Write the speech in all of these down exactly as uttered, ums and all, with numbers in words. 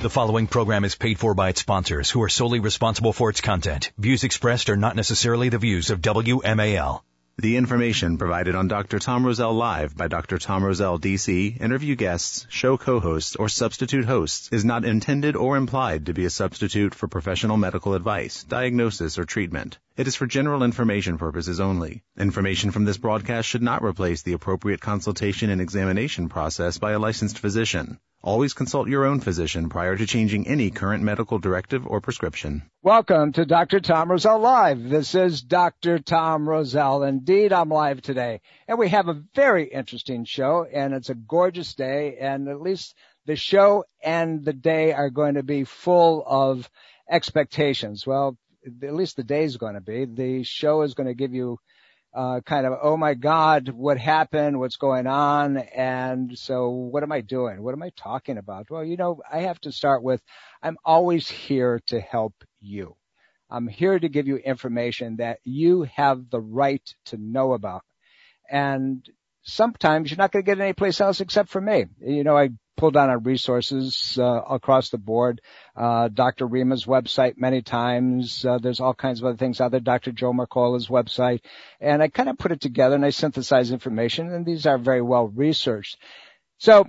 The following program is paid for by its sponsors, who are solely responsible for its content. Views expressed are not necessarily the views of W M A L. The information provided on Doctor Tom Rosell Live by Doctor Tom Rosell, D C, interview guests, show co-hosts, or substitute hosts is not intended or implied to be a substitute for professional medical advice, diagnosis, or treatment. It is for general information purposes only. Information from this broadcast should not replace the appropriate consultation and examination process by a licensed physician. Always consult your own physician prior to changing any current medical directive or prescription. Welcome to Doctor Tom Rosell Live. This is Doctor Tom Rosell. Indeed, I'm live today. And we have a very interesting show, and it's a gorgeous day, and at least the show and the day are going to be full of expectations. Well, at least the day is going to be. The show is going to give you Uh, kind of, oh my God, what happened? What's going on? And so what am I doing? What am I talking about? Well, you know, I have to start with, I'm always here to help you. I'm here to give you information that you have the right to know about. And sometimes you're not going to get it anyplace else except from me. You know, I pull down on resources uh, across the board. Uh, Doctor Rima's website many times. Uh, there's all kinds of other things out there. Doctor Joe Mercola's website. And I kind of put it together and I synthesize information, and these are very well researched. So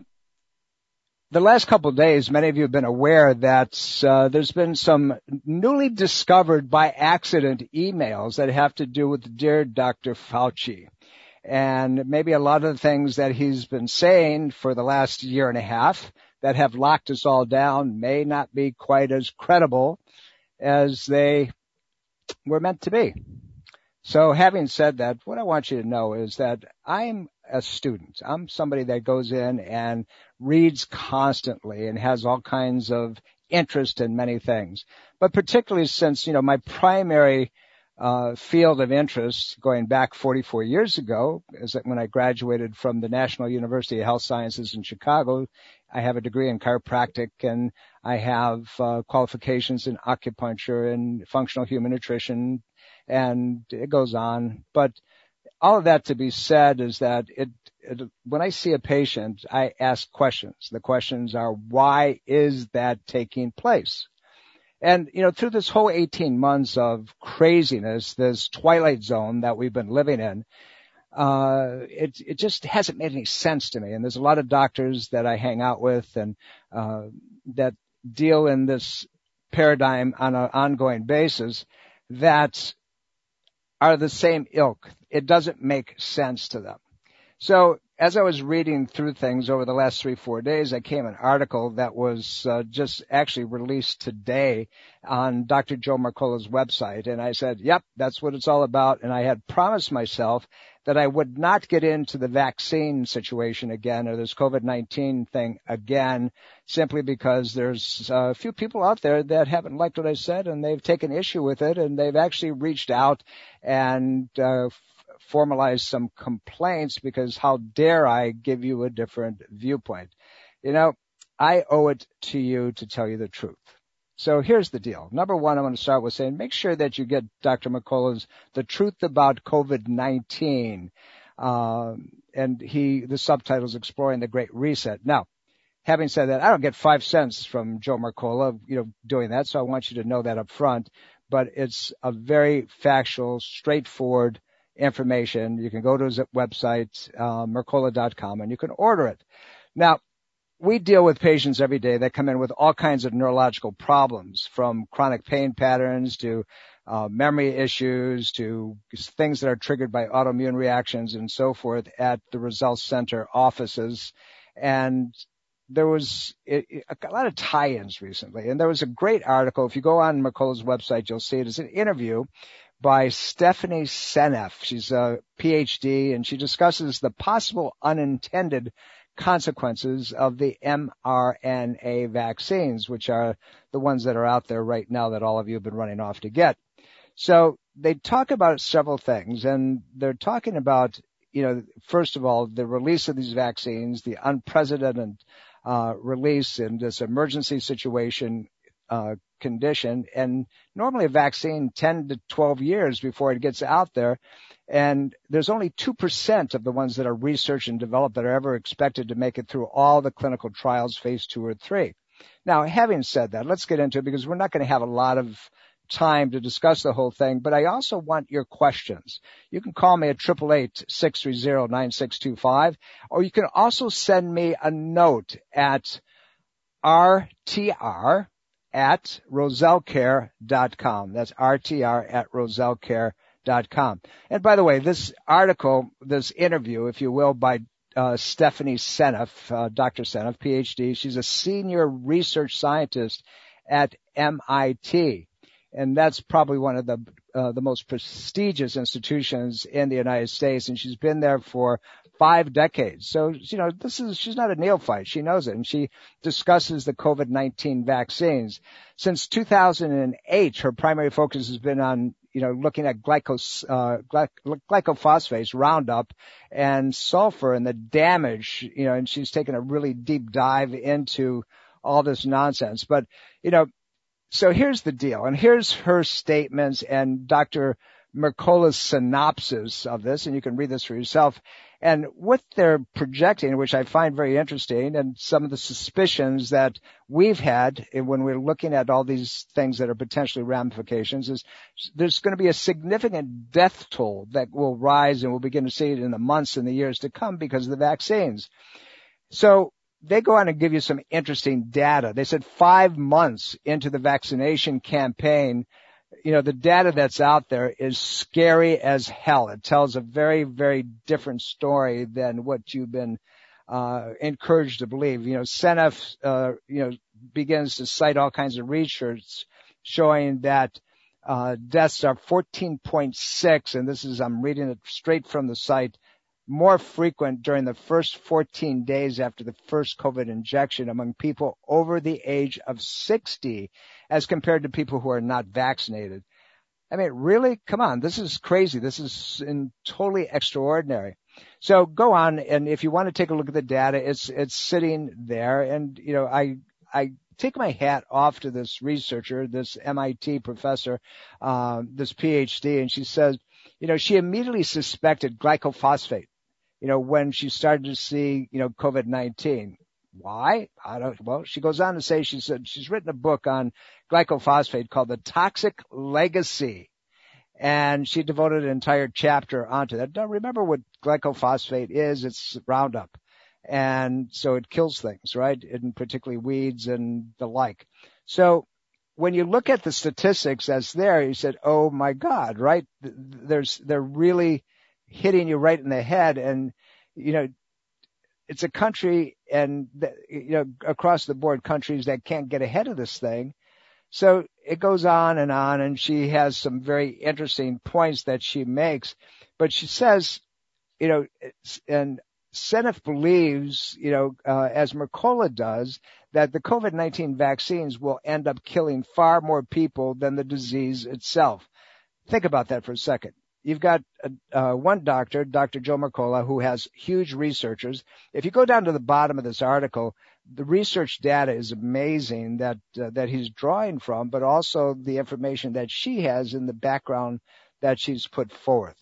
the last couple of days, many of you have been aware that uh, there's been some newly discovered by accident emails that have to do with Dear Doctor Fauci. And maybe a lot of the things that he's been saying for the last year and a half that have locked us all down may not be quite as credible as they were meant to be. So having said that, what I want you to know is that I'm a student. I'm somebody that goes in and reads constantly and has all kinds of interest in many things. But particularly since, you know, my primary Uh, field of interest going back forty-four years ago is that when I graduated from the National University of Health Sciences in Chicago. I have a degree in chiropractic, and I have uh, qualifications in acupuncture and functional human nutrition, and it goes on. But all of that to be said is that it, it when I see a patient, I ask questions. The questions are, why is that taking place? And, you know, through this whole eighteen months of craziness, this twilight zone that we've been living in, uh, it, it just hasn't made any sense to me. And there's a lot of doctors that I hang out with and, uh, that deal in this paradigm on an ongoing basis that are the same ilk. It doesn't make sense to them. So as I was reading through things over the last three, four days, I came an article that was uh, just actually released today on Doctor Joe Mercola's website. And I said, yep, that's what it's all about. And I had promised myself that I would not get into the vaccine situation again, or this COVID nineteen thing again, simply because there's a few people out there that haven't liked what I said, and they've taken issue with it, and they've actually reached out and uh formalize some complaints because how dare I give you a different viewpoint? You know, I owe it to you to tell you the truth. So here's the deal. Number one, I'm going to start with saying make sure that you get Doctor Mercola's The Truth About COVID nineteen. Um, and he, the subtitle is Exploring the Great Reset. Now, having said that, I don't get five cents from Joe Mercola, you know, doing that. So I want you to know that up front. But it's a very factual, straightforward information. You can go to his website, uh, Mercola dot com, and you can order it. Now, we deal with patients every day that come in with all kinds of neurological problems, from chronic pain patterns to uh, memory issues to things that are triggered by autoimmune reactions and so forth at the Results Center offices. And there was it, a lot of tie-ins recently. And there was a great article. If you go on Mercola's website, you'll see it. It's an interview by Stephanie Seneff. She's a P H D, and she discusses the possible unintended consequences of the mRNA vaccines, which are the ones that are out there right now that all of you have been running off to get. So they talk about several things, and they're talking about, you know, first of all, the release of these vaccines, the unprecedented uh, release in this emergency situation uh, condition. And normally a vaccine ten to twelve years before it gets out there. And there's only two percent of the ones that are researched and developed that are ever expected to make it through all the clinical trials, phase two or three. Now, having said that, let's get into it because we're not going to have a lot of time to discuss the whole thing, but I also want your questions. You can call me at eight eight eight, six three zero, nine six two five, or you can also send me a note at R T R at rosellcare dot com. That's R T R at rosellcare dot com. And by the way, this article, this interview, if you will, by uh, Stephanie Seneff, uh, Doctor Seneff, P H D, she's a senior research scientist at M I T. And that's probably one of the uh, the most prestigious institutions in the United States. And she's been there for five decades. So, you know, this is, she's not a neophyte. She knows it. And she discusses the COVID nineteen vaccines. Since two thousand eight, her primary focus has been on, you know, looking at glycos, uh, gly- glycophosphates, Roundup, and sulfur and the damage, you know, and she's taken a really deep dive into all this nonsense. But, you know, so here's the deal, and here's her statements and Doctor Mercola's synopsis of this, and you can read this for yourself. And what they're projecting, which I find very interesting, and some of the suspicions that we've had when we're looking at all these things that are potentially ramifications, is there's going to be a significant death toll that will rise, and we'll begin to see it in the months and the years to come because of the vaccines. So they go on and give you some interesting data. They said five months into the vaccination campaign, you know, the data that's out there is scary as hell. It tells a very, very different story than what you've been uh encouraged to believe. You know, Seneff, uh, you know, begins to cite all kinds of research showing that uh deaths are fourteen point six, and this is, I'm reading it straight from the site, more frequent during the first fourteen days after the first COVID injection among people over the age of sixty as compared to people who are not vaccinated. I mean, really? Come on. This is crazy. This is in totally extraordinary. So go on. And if you want to take a look at the data, it's, it's sitting there. And, you know, I, I take my hat off to this researcher, this M I T professor, um, this P H D. And she says, you know, she immediately suspected glycophosphate, you know, when she started to see, you know, COVID nineteen. Why? I don't, well, she goes on to say, she said she's written a book on glycophosphate called The Toxic Legacy. And she devoted an entire chapter onto that. Don't remember what glycophosphate is. It's Roundup. And so it kills things, right? And particularly weeds and the like. So when you look at the statistics that's there, you said, oh my God, right? There's, they're really hitting you right in the head. And, you know, it's a country and, you know, across the board countries that can't get ahead of this thing. So it goes on and on, and she has some very interesting points that she makes. But she says, you know, and Seneff believes, you know, uh, as Mercola does, that the COVID nineteen vaccines will end up killing far more people than the disease itself. Think about that for a second. You've got uh, one doctor, Doctor Joe Mercola, who has huge researchers. If you go down to the bottom of this article, the research data is amazing that uh, that he's drawing from, but also the information that she has in the background that she's put forth.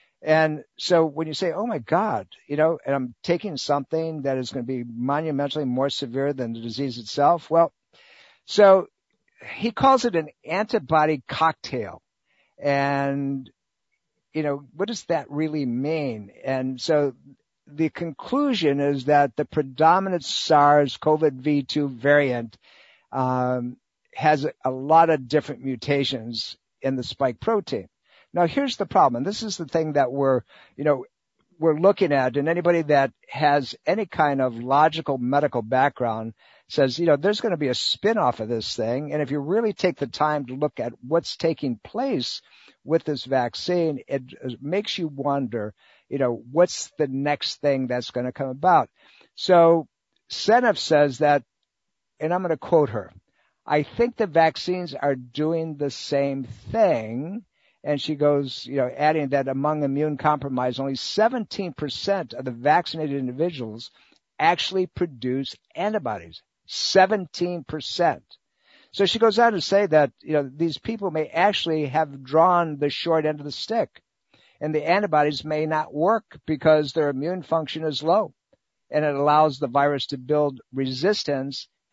And so when you say, oh my God, you know, and I'm taking something that is going to be monumentally more severe than the disease itself, well, so he calls it an antibody cocktail. And you know, what does that really mean? And so the conclusion is that the predominant SARS-C o V two variant um, has a, a lot of different mutations in the spike protein. Now, here's the problem, and this is the thing that we're, you know, we're looking at, and anybody that has any kind of logical medical background says, you know, there's going to be a spin-off of this thing, and if you really take the time to look at what's taking place with this vaccine, it, it makes you wonder, you know, what's the next thing that's going to come about? So Seneff says that, and I'm going to quote her, I think the vaccines are doing the same thing. And she goes, you know, adding that among immune compromised, only seventeen percent of the vaccinated individuals actually produce antibodies. seventeen percent. So she goes on to say that, you know, these people may actually have drawn the short end of the stick, and the antibodies may not work because their immune function is low, and it allows the virus to build resistance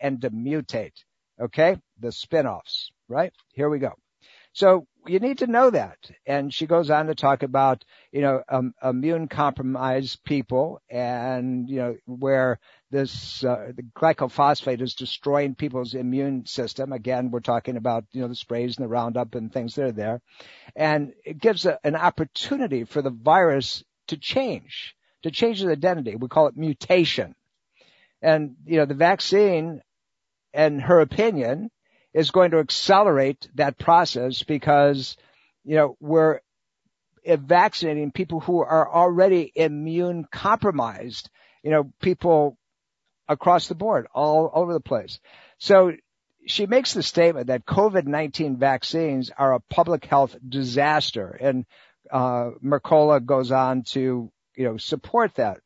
and to mutate. Okay? The spin-offs, right? Here we go. So you need to know that. And she goes on to talk about, you know, um, immune compromised people and, you know, where this, uh, the glycophosphate is destroying people's immune system. Again, we're talking about, you know, the sprays and the Roundup and things that are there. And it gives a, an opportunity for the virus to change, to change its identity. We call it mutation. And, you know, the vaccine, in her opinion, is going to accelerate that process because, you know, we're vaccinating people who are already immune compromised, you know, people across the board, all over the place. So she makes the statement that COVID nineteen vaccines are a public health disaster. And, uh, Mercola goes on to, you know, support that.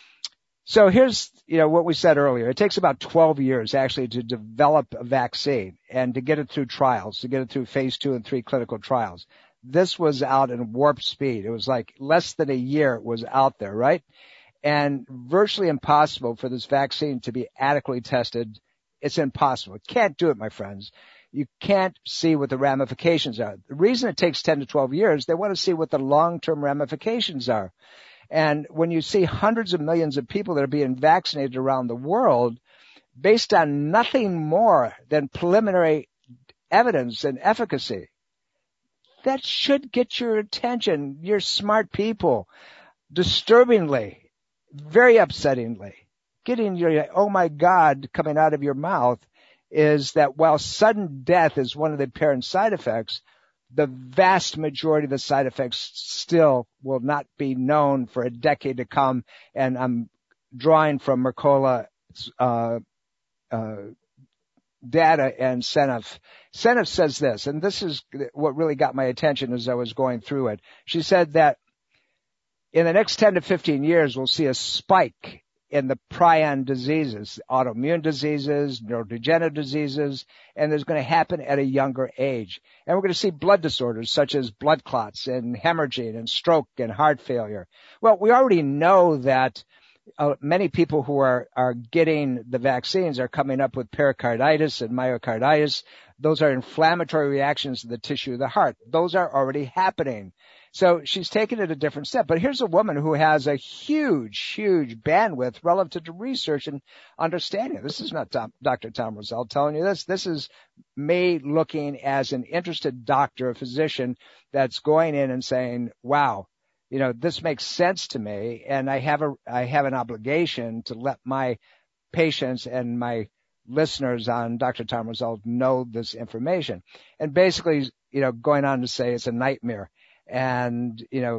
So here's, you know, what we said earlier. It takes about twelve years actually to develop a vaccine and to get it through trials, to get it through phase two and three clinical trials. This was out in warp speed. It was like less than a year it was out there, right? And virtually impossible for this vaccine to be adequately tested. It's impossible. It can't do it, my friends. You can't see what the ramifications are. The reason it takes ten to twelve years, they want to see what the long-term ramifications are. And when you see hundreds of millions of people that are being vaccinated around the world based on nothing more than preliminary evidence and efficacy, that should get your attention. You're smart people. Disturbingly, very upsettingly, getting your, oh my God, coming out of your mouth is that while sudden death is one of the apparent side effects, the vast majority of the side effects still will not be known for a decade to come. And I'm drawing from Mercola's uh, uh, data and Seneff. Seneff says this, and this is what really got my attention as I was going through it. She said that in the next ten to fifteen years, we'll see a spike in the prion diseases, autoimmune diseases, neurodegenerative diseases, and there's going to happen at a younger age. And we're going to see blood disorders such as blood clots and hemorrhaging and stroke and heart failure. Well, we already know that uh, many people who are, are getting the vaccines are coming up with pericarditis and myocarditis. Those are inflammatory reactions to the tissue of the heart. Those are already happening. So she's taken it a different step. But here's a woman who has a huge, huge bandwidth relative to research and understanding. This is not Tom, Doctor Tom Rosell telling you this. This is me looking as an interested doctor, a physician that's going in and saying, wow, you know, this makes sense to me. And I have a, I have an obligation to let my patients and my listeners on Doctor Tom Rosell know this information. And basically, you know, going on to say it's a nightmare. And, you know,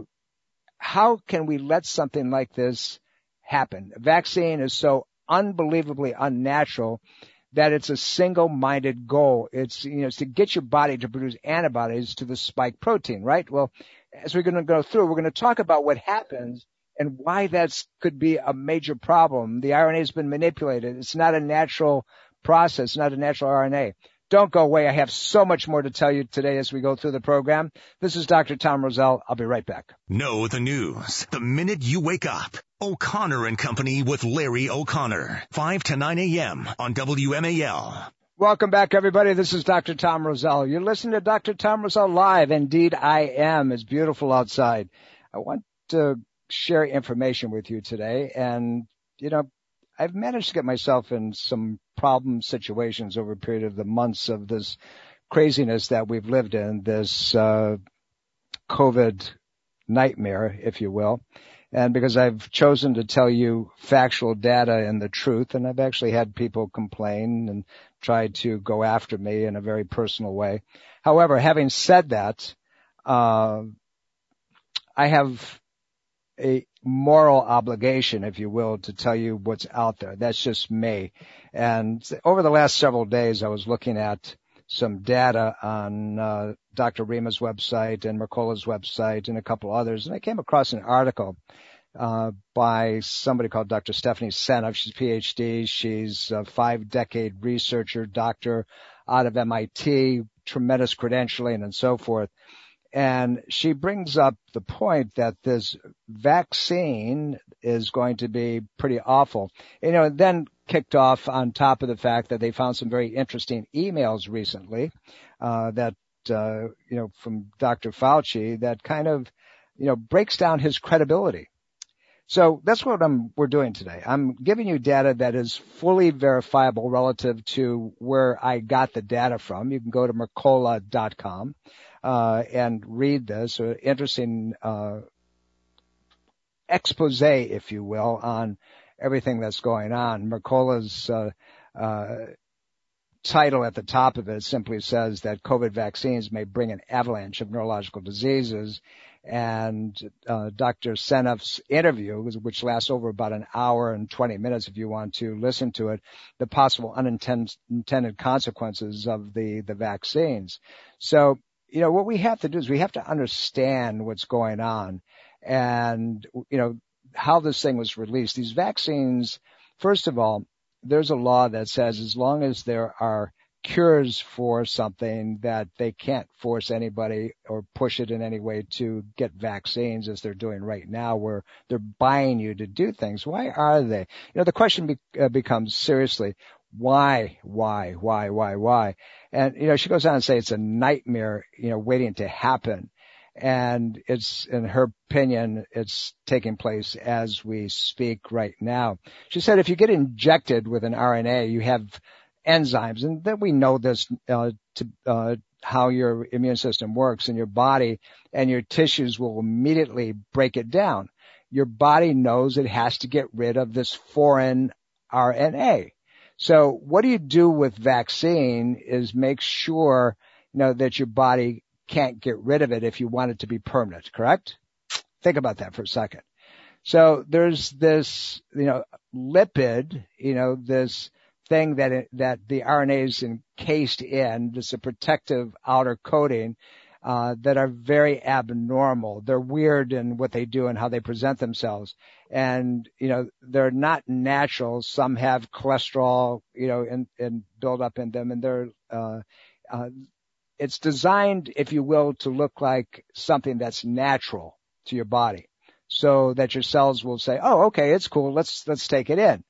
how can we let something like this happen? A vaccine is so unbelievably unnatural that it's a single-minded goal. It's, you know, it's to get your body to produce antibodies to the spike protein, right? Well, as we're going to go through, we're going to talk about what happens and why that could be a major problem. The R N A has been manipulated. It's not a natural process, not a natural R N A. Don't go away. I have so much more to tell you today as we go through the program. This is Doctor Tom Rosell. I'll be right back. Know the news the minute you wake up. O'Connor and Company with Larry O'Connor. five to nine a.m. on W M A L. Welcome back, everybody. This is Doctor Tom Rosell. You're listening to Doctor Tom Rosell Live. Indeed, I am. It's beautiful outside. I want to share information with you today. And, you know, I've managed to get myself in some problem situations over a period of the months of this craziness that we've lived in, this uh COVID nightmare, if you will. And because I've chosen to tell you factual data and the truth, and I've actually had people complain and try to go after me in a very personal way. However, having said that, uh I have a moral obligation, if you will, to tell you what's out there. That's just me. And over the last several days, I was looking at some data on uh, Doctor Rima's website and Mercola's website and a couple others, and I came across an article uh, by somebody called Doctor Stephanie Seneff. She's a P H D. She's a five-decade researcher, doctor out of M I T, tremendous credentialing and so forth. And she brings up the point that this vaccine is going to be pretty awful. You know, then kicked off on top of the fact that they found some very interesting emails recently, uh, that, uh, you know, from Doctor Fauci that kind of, you know, breaks down his credibility. So that's what I'm, we're doing today. I'm giving you data that is fully verifiable relative to where I got the data from. You can go to Mercola dot com, uh, and read this, uh, interesting, uh, expose, if you will, on everything that's going on. Mercola's, uh, uh, title at the top of it simply says that COVID vaccines may bring an avalanche of neurological diseases. And uh, Doctor Seneff's interview, which lasts over about an hour and twenty minutes if you want to listen to it, the possible unintended consequences of the, the vaccines. So, you know, what we have to do is we have to understand what's going on and, you know, how this thing was released. These vaccines, first of all, there's a law that says as long as there are cures for something that they can't force anybody or push it in any way to get vaccines as they're doing right now where they're buying you to do things. Why are they? You know, the question be, uh, becomes seriously, why, why, why, why, why? And, you know, she goes on to say it's a nightmare, you know, waiting to happen. And it's, in her opinion, it's taking place as we speak right now. She said if you get injected with an R N A, you have enzymes, and that we know this uh, to uh, how your immune system works in your body, and your tissues will immediately break it down. Your body knows it has to get rid of this foreign R N A. So what do you do with vaccine is make sure, you know, that your body can't get rid of it if you want it to be permanent, correct? Think about that for a second. So there's this, you know, lipid, you know, this thing that it, that the R N A is encased in, this a protective outer coating, uh, that are very abnormal. They're weird in what they do and how they present themselves. And, you know, they're not natural. Some have cholesterol, you know, and, and build up in them, and they're, uh, uh, it's designed, if you will, to look like something that's natural to your body so that your cells will say, oh, okay, it's cool. Let's, let's take it in.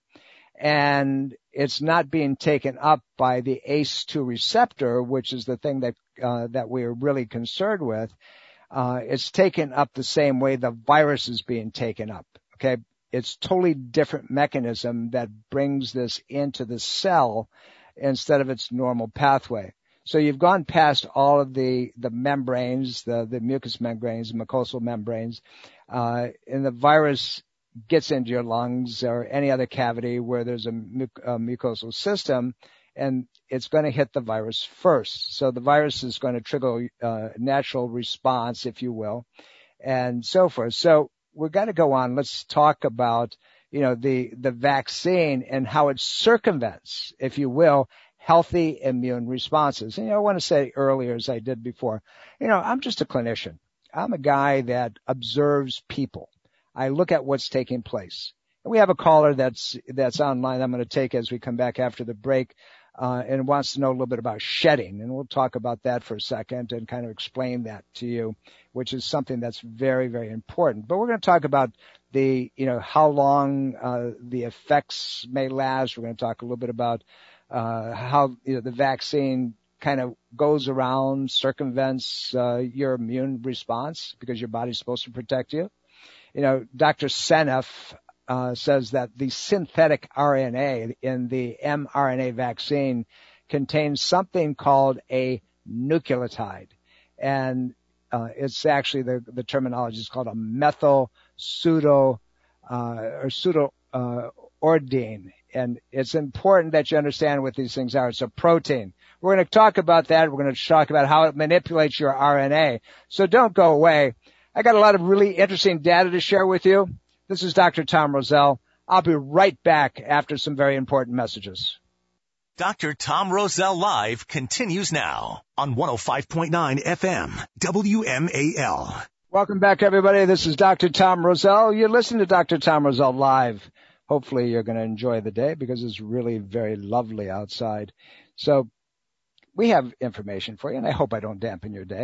And it's not being taken up by the A C E two receptor, which is the thing that, uh, that we're really concerned with. Uh, it's taken up the same way the virus is being taken up. Okay. It's totally different mechanism that brings this into the cell instead of its normal pathway. So you've gone past all of the, the membranes, the, the mucous membranes, mucosal membranes, uh, and the virus gets into your lungs or any other cavity where there's a, muc- a mucosal system, and it's going to hit the virus first. So the virus is going to trigger a natural response, if you will, and so forth. So we've got to go on. Let's talk about, you know, the, the vaccine and how it circumvents, if you will, healthy immune responses. And, you know, I want to say earlier, as I did before, you know, I'm just a clinician. I'm a guy that observes people. I look at what's taking place. And we have a caller that's, that's online I'm going to take as we come back after the break, uh, and wants to know a little bit about shedding. And we'll talk about that for a second and kind of explain that to you, which is something that's very, very important. But we're going to talk about the, you know, how long, uh, the effects may last. We're going to talk a little bit about, uh, how, you know, the vaccine kind of goes around, circumvents, uh, your immune response because your body's supposed to protect you. You know, Doctor Seneff uh, says that the synthetic R N A in the mRNA vaccine contains something called a nucleotide. And uh, it's actually, the, the terminology is called a methyl pseudo uh, or pseudo uh, ordine. And it's important that you understand what these things are. It's a protein. We're going to talk about that. We're going to talk about how it manipulates your R N A. So don't go away. I got a lot of really interesting data to share with you. This is Doctor Tom Rosell. I'll be right back after some very important messages. Doctor Tom Rosell Live continues now on one oh five point nine F M, W M A L. Welcome back, everybody. This is Doctor Tom Rosell. You're listening to Doctor Tom Rosell Live. Hopefully you're going to enjoy the day because it's really very lovely outside. So we have information for you, and I hope I don't dampen your day.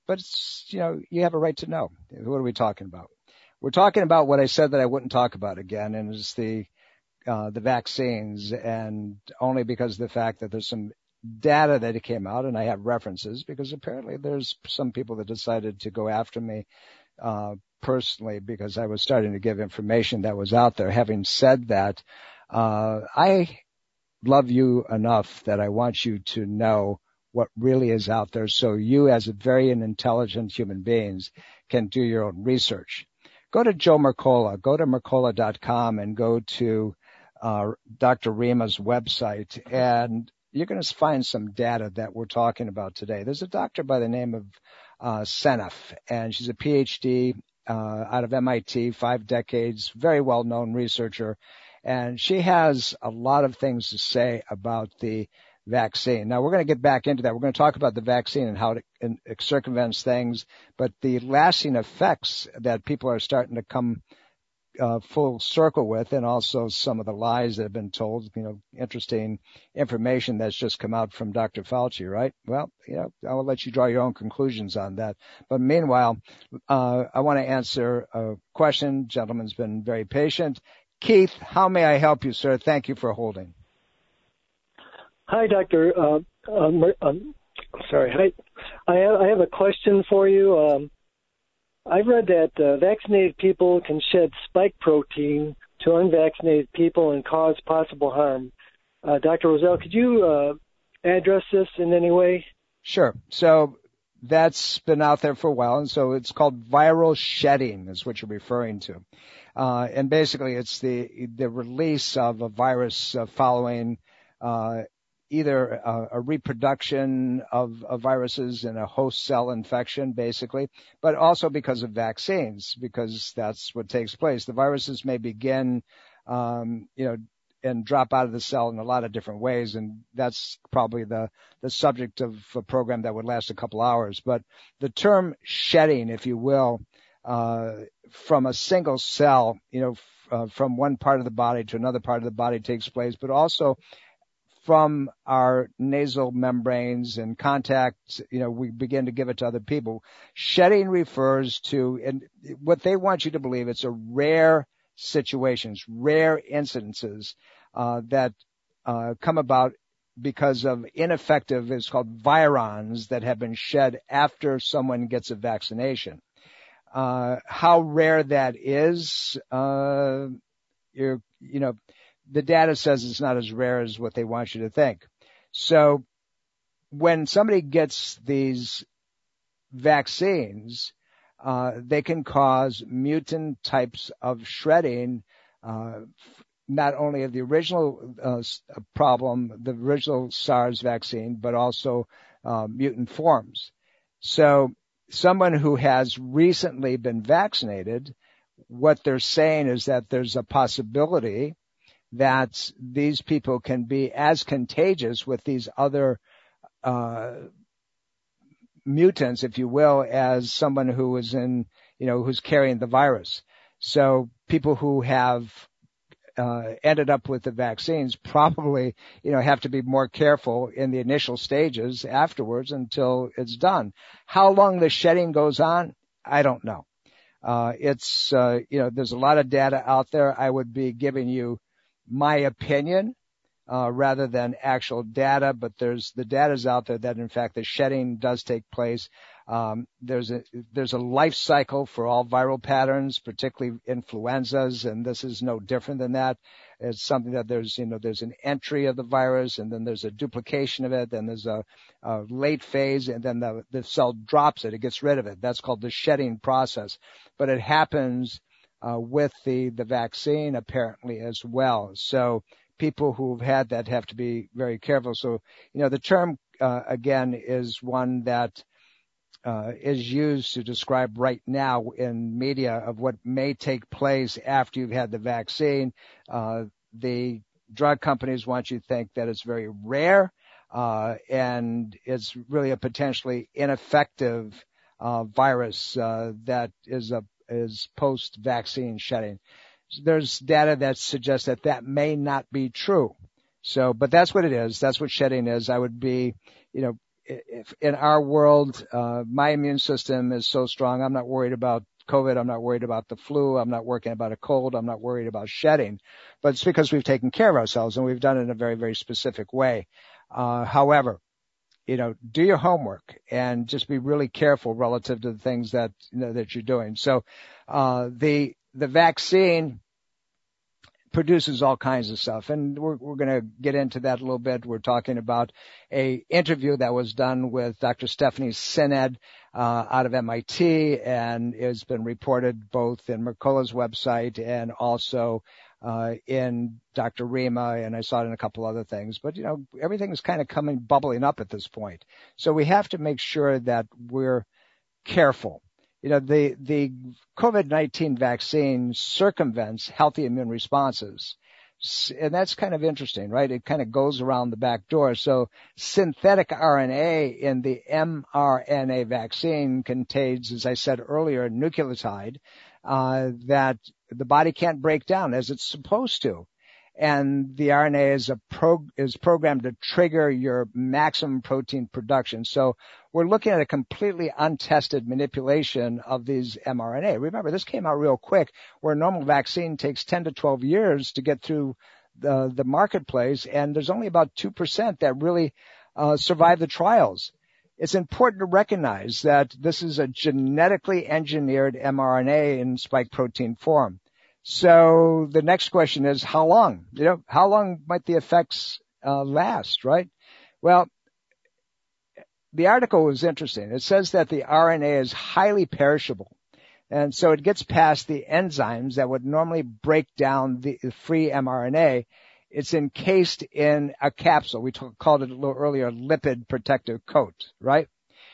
but it's, you know, you have a right to know. What are we talking about? We're talking about what I said that I wouldn't talk about again, and it's the uh, the vaccines, and only because of the fact that there's some data that came out, and I have references because apparently there's some people that decided to go after me uh, personally because I was starting to give information that was out there. Having said that, uh, I love you enough that I want you to know what really is out there, so you, as a very intelligent human beings, can do your own research. Go to Joe Mercola, go to Mercola dot com and go to uh, Doctor Rima's website, and you're going to find some data that we're talking about today. There's a doctor by the name of uh, Seneff, and she's a P H D uh, out of M I T, five decades, very well-known researcher, and she has a lot of things to say about the vaccine. Now, we're going to get back into that. We're going to talk about the vaccine and how it, it circumvents things, but the lasting effects that people are starting to come uh, full circle with, and also some of the lies that have been told, you know, interesting information that's just come out from Doctor Fauci, right? Well, you know, I will let you draw your own conclusions on that. But meanwhile, uh, I want to answer a question. Gentleman's been very patient. Keith, how may I help you, sir? Thank you for holding. Hi, Doctor Uh, um, um, sorry. Hi. I have, I have a question for you. Um, I've read that uh, vaccinated people can shed spike protein to unvaccinated people and cause possible harm. Uh, Doctor Roselle, could you uh, address this in any way? Sure. So that's been out there for a while, and so it's called viral shedding is what you're referring to. Uh, and basically it's the the release of a virus uh, following uh either a, a reproduction of, of viruses in a host cell infection, basically, but also because of vaccines, because that's what takes place. The viruses may begin, um, you know, and drop out of the cell in a lot of different ways, and that's probably the, the subject of a program that would last a couple hours. But the term shedding, if you will, uh, from a single cell, you know, f- uh, from one part of the body to another part of the body takes place, but also from our nasal membranes and contact, you know, we begin to give it to other people. Shedding refers to, and what they want you to believe, it's a rare situations, rare incidences uh, that uh, come about because of ineffective, it's called virons that have been shed after someone gets a vaccination. Uh, how rare that is, uh, you're, you know, the data says it's not as rare as what they want you to think. So when somebody gets these vaccines, uh, they can cause mutant types of shredding, uh, not only of the original uh, problem, the original SARS vaccine, but also uh, mutant forms. So someone who has recently been vaccinated, what they're saying is that there's a possibility that these people can be as contagious with these other uh mutants, if you will, as someone who is in, you know, who's carrying the virus. So people who have uh ended up with the vaccines probably, you know, have to be more careful in the initial stages afterwards until it's done. How long the shedding goes on, I don't know. Uh it's, uh you know, there's a lot of data out there. I would be giving you my opinion, uh, rather than actual data, but there's the data's out there that in fact the shedding does take place. Um, there's a, there's a life cycle for all viral patterns, particularly influenzas, and this is no different than that. It's something that there's, you know, there's an entry of the virus, and then there's a duplication of it, then there's a, a late phase, and then the, the cell drops it, it gets rid of it. That's called the shedding process. But it happens Uh, with the, the vaccine apparently as well. So people who've had that have to be very careful. So, you know, the term, uh, again, is one that, uh, is used to describe right now in media of what may take place after you've had the vaccine. Uh, the drug companies want you to think that it's very rare, uh, and it's really a potentially ineffective, uh, virus, uh, that is a is post-vaccine shedding. There's data that suggests that that may not be true. So, but that's what it is. That's what shedding is. I would be, you know, if in our world, uh, my immune system is so strong, I'm not worried about COVID. I'm not worried about the flu. I'm not worried about a cold. I'm not worried about shedding. But it's because we've taken care of ourselves and we've done it in a very, very specific way. Uh, however, you know, do your homework and just be really careful relative to the things that, you know, that you're doing. So, uh, the, the vaccine produces all kinds of stuff. And we're, we're going to get into that a little bit. We're talking about a interview that was done with Doctor Stephanie Seneff, uh, out of M I T, and it's been reported both in Mercola's website and also, uh, in Doctor Rima, and I saw it in a couple other things. But, you know, everything is kind of coming, bubbling up at this point. So we have to make sure that we're careful. You know, the, the COVID nineteen vaccine circumvents healthy immune responses. And that's kind of interesting, right? It kind of goes around the back door. So synthetic R N A in the mRNA vaccine contains, as I said earlier, nucleotide, uh, that the body can't break down as it's supposed to. And the R N A is a pro, is programmed to trigger your maximum protein production. So we're looking at a completely untested manipulation of these mRNA. Remember, this came out real quick, where a normal vaccine takes ten to twelve years to get through the, the marketplace, and there's only about two percent that really uh, survive the trials. It's important to recognize that this is a genetically engineered mRNA in spike protein form. So the next question is, how long? You know, how long might the effects uh, last, right? Well, the article was interesting. It says that the R N A is highly perishable, and so it gets past the enzymes that would normally break down the free mRNA. It's encased in a capsule. We t- called it a little earlier, lipid protective coat, right?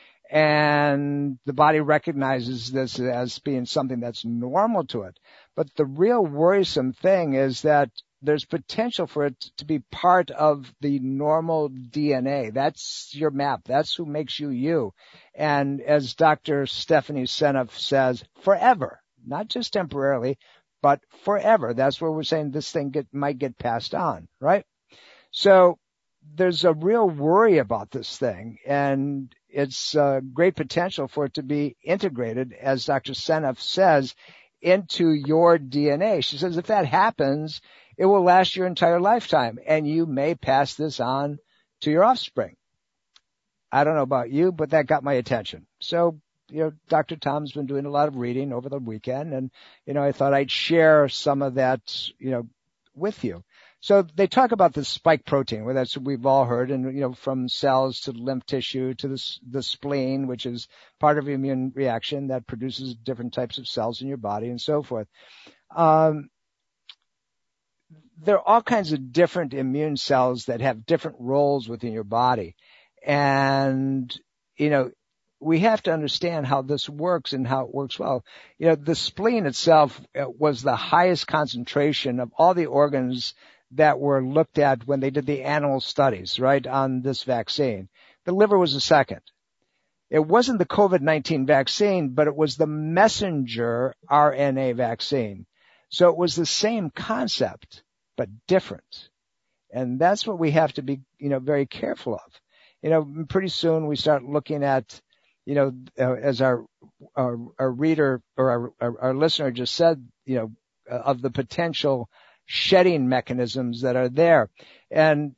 And the body recognizes this as being something that's normal to it. But the real worrisome thing is that there's potential for it to be part of the normal D N A. That's your map. That's who makes you you. And as Doctor Stephanie Seneff says, forever, not just temporarily, but forever. That's where we're saying this thing get, might get passed on, right? So there's a real worry about this thing, and it's uh, great potential for it to be integrated, as Doctor Seneff says, into your D N A. She says if that happens, it will last your entire lifetime, and you may pass this on to your offspring. I don't know about you, but that got my attention. So, you know, Doctor Tom's been doing a lot of reading over the weekend, and, you know, I thought I'd share some of that, you know, with you. So they talk about the spike protein, well, that's what we've all heard, and, you know, from cells to lymph tissue to the, the spleen, which is part of the immune reaction that produces different types of cells in your body and so forth. Um, there are all kinds of different immune cells that have different roles within your body. And, you know, we have to understand how this works and how it works well. You know, the spleen itself was the highest concentration of all the organs that were looked at when they did the animal studies, right, on this vaccine. The liver was the second. It wasn't the COVID nineteen vaccine, but it was the messenger R N A vaccine. So it was the same concept, but different. And that's what we have to be, you know, very careful of. You know, pretty soon we start looking at, you know, uh, as our, our, our reader or our, our, our listener just said, you know, uh, of the potential shedding mechanisms that are there. And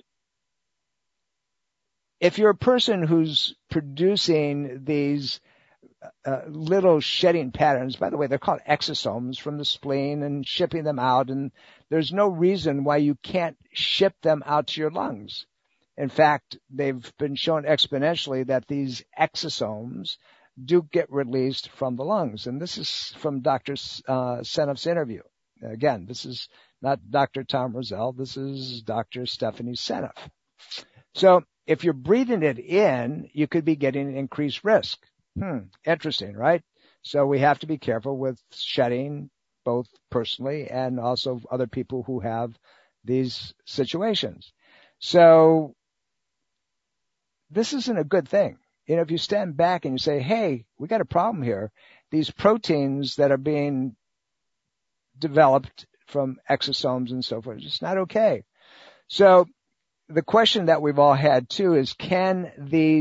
if you're a person who's producing these uh, little shedding patterns, by the way, they're called exosomes from the spleen, and shipping them out, and there's no reason why you can't ship them out to your lungs. In fact, they've been shown exponentially that these exosomes do get released from the lungs. And this is from Doctor Uh, Seneff's interview. Again, this is not Doctor Tom Rosell. This is Doctor Stephanie Seneff. So if you're breathing it in, you could be getting increased risk. Hmm, interesting, right? So we have to be careful with shedding, both personally and also other people who have these situations. So this isn't a good thing. You know, if you stand back and you say, hey, we got a problem here. These proteins that are being developed from exosomes and so forth, it's not okay. So the question that we've all had too is, can these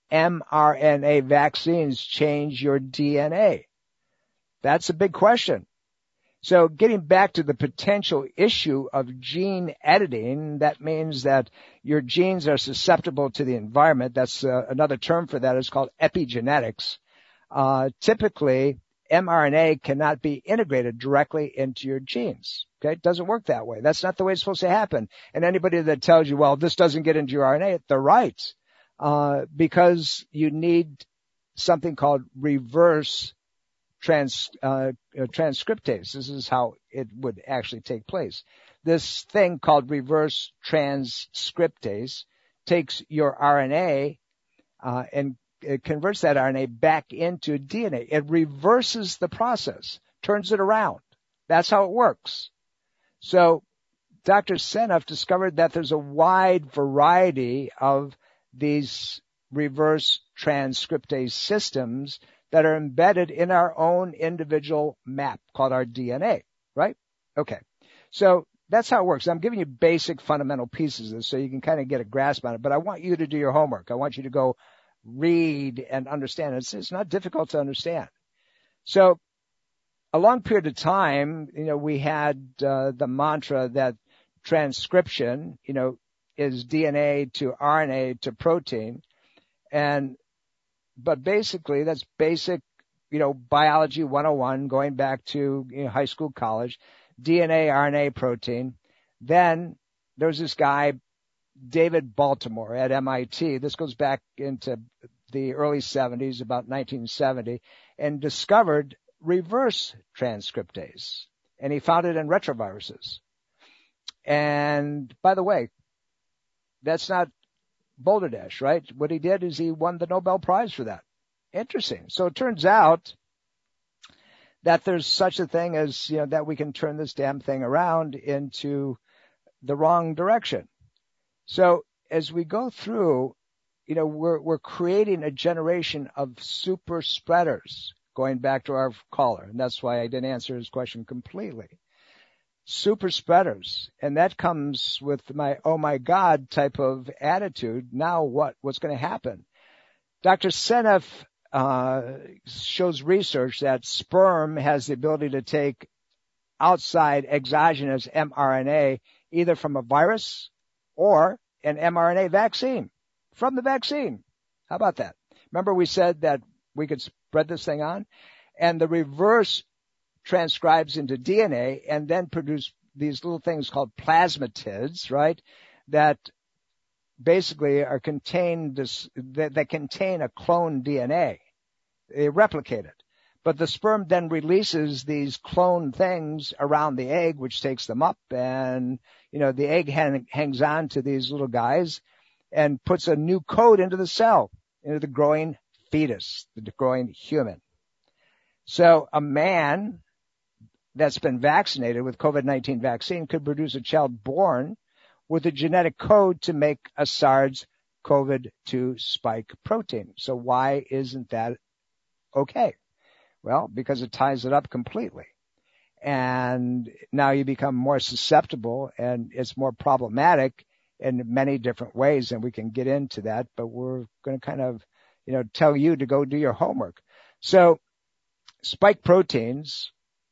mRNA vaccines change your D N A? That's a big question. So getting back to the potential issue of gene editing, that means that your genes are susceptible to the environment. That's uh, another term for that is called epigenetics. Uh, typically, mRNA cannot be integrated directly into your genes. Okay, it doesn't work that way. That's not the way it's supposed to happen. And anybody that tells you, well, this doesn't get into your R N A, they're right, uh, because you need something called reverse trans uh, transcriptase. This is how it would actually take place. This thing called reverse transcriptase takes your R N A uh, and it converts that R N A back into D N A. It reverses the process, turns it around. That's how it works. So Doctor Seneff discovered that there's a wide variety of these reverse transcriptase systems that are embedded in our own individual map called our D N A, right? Okay. So that's how it works. I'm giving you basic fundamental pieces of this so you can kind of get a grasp on it, but I want you to do your homework. I want you to go read and understand. It's, it's not difficult to understand. So a long period of time, you know, we had uh, the mantra that transcription, you know, is D N A to R N A to protein. And, but basically that's basic, you know, biology one oh one going back to you know, high school, college, D N A, R N A, protein. Then there was this guy, David Baltimore at M I T. This goes back into the early seventies, about nineteen seventy, and discovered reverse transcriptase. And he found it in retroviruses. And by the way, that's not Boulder Dash, right? What he did is he won the Nobel Prize for that. Interesting. So it turns out that there's such a thing as, you know, that we can turn this damn thing around into the wrong direction. So as we go through, you know, we're, we're creating a generation of super spreaders, going back to our caller. And that's why I didn't answer his question completely. Super spreaders. And that comes with my, oh my God type of attitude. Now what? What's going to happen? Doctor Seneff uh, shows research that sperm has the ability to take outside exogenous mRNA either from a virus or an mRNA vaccine from the vaccine. How about that? Remember we said that we could spread this thing on, and the reverse transcribes into D N A and then produce these little things called plasmids, right? That basically are contained this, that, that contain a clone D N A. They replicate it. But the sperm then releases these clone things around the egg, which takes them up, and, you know, the egg hang, hangs on to these little guys and puts a new code into the cell, into the growing fetus, the growing human. So a man that's been vaccinated with COVID nineteen vaccine could produce a child born with a genetic code to make a SARS-C o V two spike protein. So why isn't that okay? Well, because it ties it up completely. And now you become more susceptible, and it's more problematic in many different ways, and we can get into that, but we're going to kind of, you know, tell you to go do your homework. So spike proteins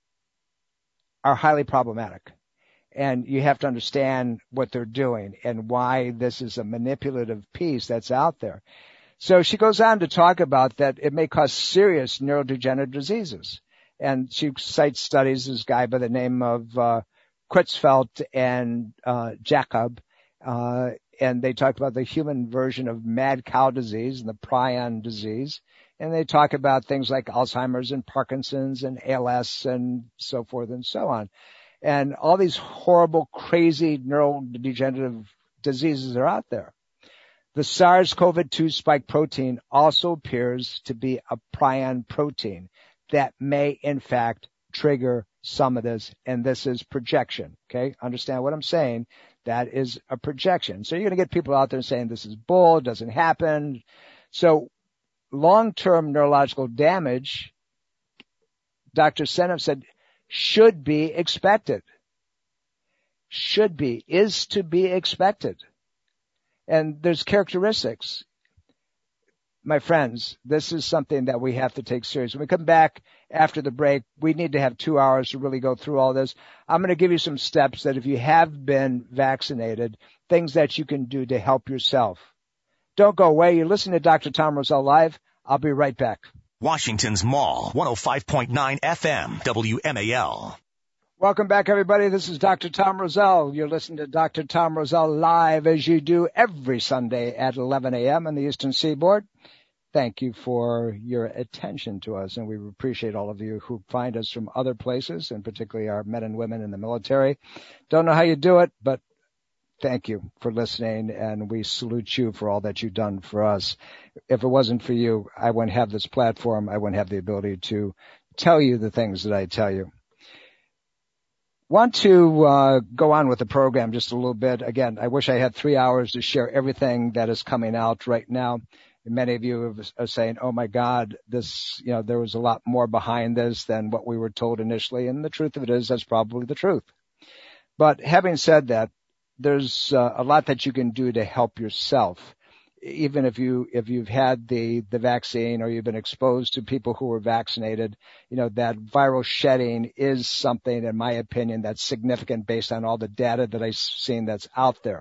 are highly problematic, and you have to understand what they're doing and why this is a manipulative piece that's out there. So she goes on to talk about that it may cause serious neurodegenerative diseases. And she cites studies, this guy by the name of uh, Creutzfeldt and uh, Jacob, uh, and they talk about the human version of mad cow disease and the prion disease. And they talk about things like Alzheimer's and Parkinson's and A L S and so forth and so on. And all these horrible, crazy neurodegenerative diseases are out there. The SARS-C o V two spike protein also appears to be a prion protein that may, in fact, trigger some of this, and this is projection, okay? Understand what I'm saying? That is a projection. So you're going to get people out there saying this is bull, it doesn't happen. So long-term neurological damage, Doctor Seneff said, should be expected. Should be, is to be expected. And there's characteristics. my friends, this is something that we have to take seriously. When we come back after the break, we need to have two hours to really go through all this. I'm going to give you some steps that if you have been vaccinated, things that you can do to help yourself. Don't go away. You're listening to Doctor Tom Rosell Live. I'll be right back. Washington's Mall, one oh five point nine F M, W M A L. Welcome back, everybody. This is Doctor Tom Rosell. You're listening to Doctor Tom Rosell Live, as you do every Sunday at eleven a.m. on the Eastern Seaboard. Thank you for your attention to us, and we appreciate all of you who find us from other places, and particularly our men and women in the military. Don't know how you do it, but thank you for listening, and we salute you for all that you've done for us. If it wasn't for you, I wouldn't have this platform. I wouldn't have the ability to tell you the things that I tell you. Want to uh, go on with the program just a little bit. Again, I wish I had three hours to share everything that is coming out right now. And many of you are saying, oh, my God, this, you know, there was a lot more behind this than what we were told initially. And the truth of it is that's probably the truth. But having said that, there's uh, a lot that you can do to help yourself. Even if you, if you've had the, the vaccine or you've been exposed to people who were vaccinated, you know, that viral shedding is something, in my opinion, that's significant based on all the data that I've seen that's out there.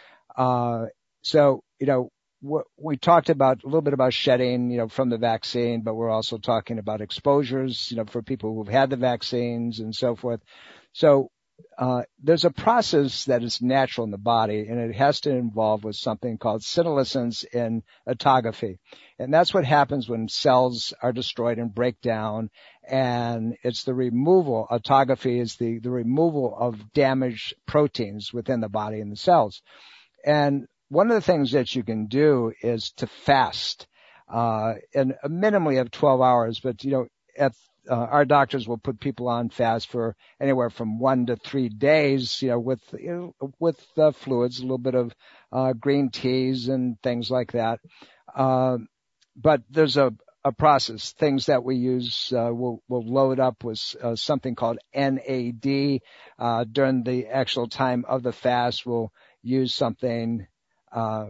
Uh, so, you know, w- we talked about a little bit about shedding, you know, from the vaccine, but we're also talking about exposures, you know, for people who've had the vaccines and so forth. So, Uh, there's a process that is natural in the body, and it has to involve with something called senescence in autophagy. And that's what happens when cells are destroyed and break down, and it's the removal, autophagy is the, the removal of damaged proteins within the body and the cells. And one of the things that you can do is to fast, uh, in a minimally of twelve hours, but, you know, at Uh, our doctors will put people on fast for anywhere from one to three days, you know, with, you know, with uh, fluids, a little bit of uh, green teas and things like that. Uh, but there's a, a process. Things that we use, uh, we'll, we'll load up with uh, something called N A D. Uh, during the actual time of the fast, we'll use something uh,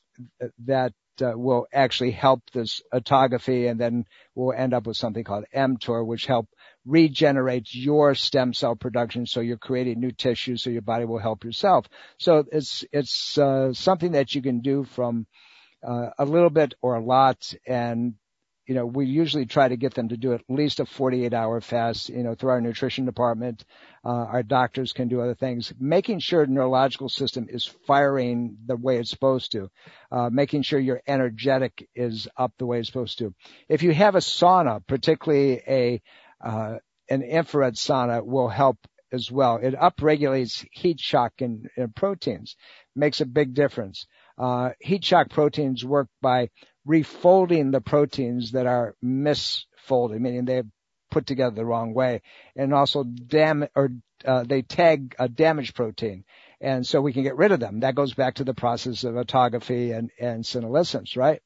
that Uh, will actually help this autophagy, and then we'll end up with something called mTOR, which help regenerate your stem cell production, so you're creating new tissue so your body will help yourself. So it's it's uh, something that you can do from uh, a little bit or a lot, and you know, we usually try to get them to do at least a forty-eight hour fast, you know, through our nutrition department. Uh, our doctors can do other things, making sure the neurological system is firing the way it's supposed to, uh, making sure your energetic is up the way it's supposed to. If you have a sauna, particularly a, uh, an infrared sauna will help as well. It upregulates heat shock in, in proteins, makes a big difference. Uh, heat shock proteins work by refolding the proteins that are misfolded, meaning they're put together the wrong way, and also dam or uh, they tag a damaged protein, and so we can get rid of them. That goes back to the process of autophagy and, and senescence, right?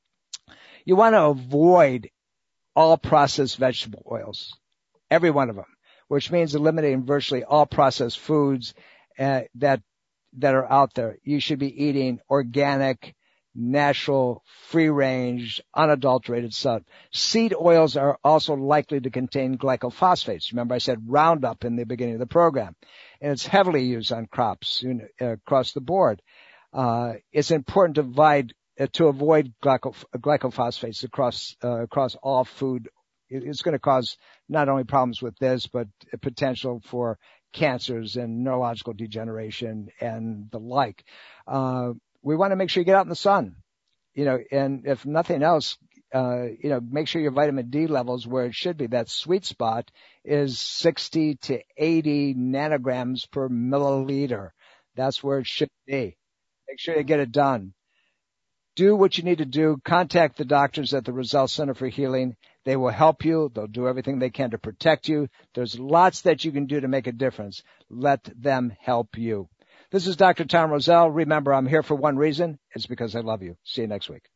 You want to avoid all processed vegetable oils, every one of them, which means eliminating virtually all processed foods uh, that that are out there. You should be eating organic, natural, free-range, unadulterated stuff. Seed oils are also likely to contain glycophosphates. Remember I said Roundup in the beginning of the program. And it's heavily used on crops, you know, across the board. Uh, it's important to avoid, uh, to avoid glyco, glycophosphates across, uh, across all food. It's going to cause not only problems with this, but a potential for cancers and neurological degeneration and the like. Uh, We want to make sure you get out in the sun, you know, and if nothing else, uh, you know, make sure your vitamin D levels where it should be. That sweet spot is sixty to eighty nanograms per milliliter. That's where it should be. Make sure you get it done. Do what you need to do. Contact the doctors at the Rosell Center for Healing. They will help you. They'll do everything they can to protect you. There's lots that you can do to make a difference. Let them help you. This is Doctor Tom Rosell. Remember, I'm here for one reason. It's because I love you. See you next week.